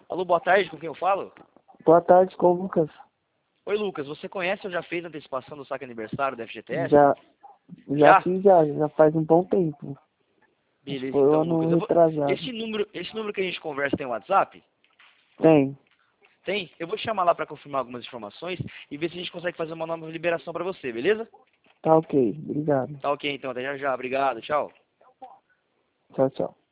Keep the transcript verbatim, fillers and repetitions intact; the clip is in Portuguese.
Alô, boa tarde, com quem eu falo? Boa tarde, com o Lucas. Oi, Lucas, você conhece ou já fez a antecipação do saque aniversário da F G T S? Já, já Já? fiz, já, já faz um bom tempo. Acho que Beleza, foi o então, ano Lucas. Eu vou... retrasado. Esse número, esse número que a gente conversa tem WhatsApp? Tem. Tem? Eu vou te chamar lá para confirmar algumas informações e ver se a gente consegue fazer uma nova liberação para você, beleza? Tá ok, obrigado. Tá ok, então. Até já já. Obrigado. Tchau. Tchau, tchau.